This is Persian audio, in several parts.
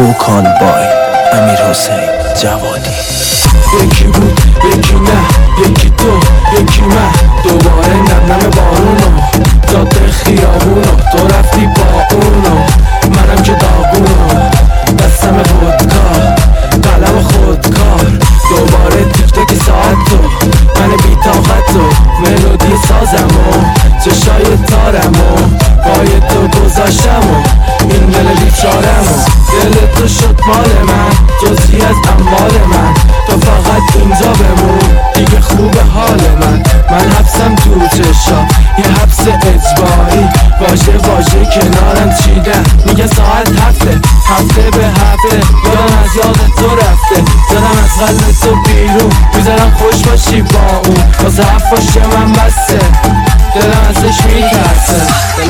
فوکان بای امیر حسین جوادی. یکی بود یکی نه، یکی تو یکی من، دوباره نم نم بارونو جاده خیابونو، تو رفتی با اونو منم که داغونو، دستم ودکا قلم خودکار، دوباره تیک تک ساعتو من بی طاقتو، ملودی سازمو چشای تارمو پای تو گذاشتمو، این دل بیچارمو، دل تو شد مال من جزئی از اموال من، تو فقط اینجا بمون دیگه خوب حال من حبسم تو چشا یه حبس اجباری، واژه واژه کنارم چیدن میگه ساعت هفته به هفته، یادم از یاد تو رفته، زدم از قلب تو بیرون، میذارم خوش باشی با اون، واسه حرفاش من بسته، دلم ازش میترسه.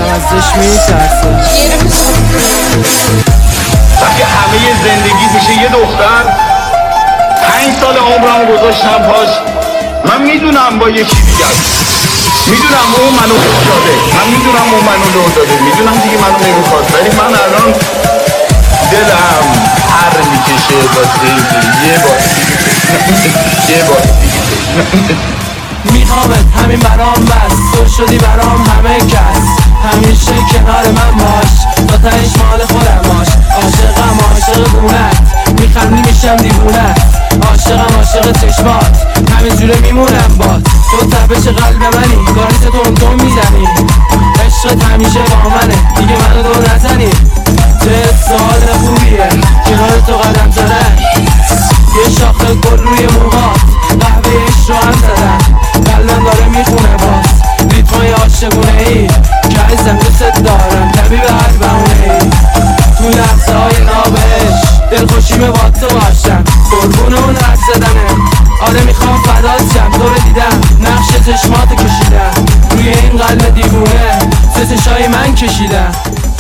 وقتی همه زندگی میشه یه دختر، 5 سال عمرمو گذاشتم پاش، من میدونم با یکی دیگه است، میدونم اون منو خوش داده، من میدونم اون منو لو داده، میدونم دیگه منو نمیخواد، ولی من الان دلم پر میکشه واسه یه بار میخوامت همین برام بس، تو شدی برام همه کس، همیشه کنار من باش، تا تهش مال خودم باش، عاشقم عاشق گونت، میخندی میشم دیوونت، عاشق چشمات، همین جوره میمونم باد، تو تپش قلب منی، کاریت تون میزنی، عشقت همیشه با منه، دیگه منو دور نزنی، چه سال خوبیه کنار تو قدم زدن، یه شاخه گل روی موهات، قهوه عشق رو هم زدن، قلبم داره میخونه باز، ریتمای عاشقونه ای که عزیزم دوست دارم، طبیب هر بهونه ای، تو لحظه های نابش دلخوشیمه با تو باشم، قربون اون حرف زدنه، آره میخوام فدات شم، تو رو دیدم نقش چشماتو کشیدم، روی این قلب دیوونه ستشای من کشیدم.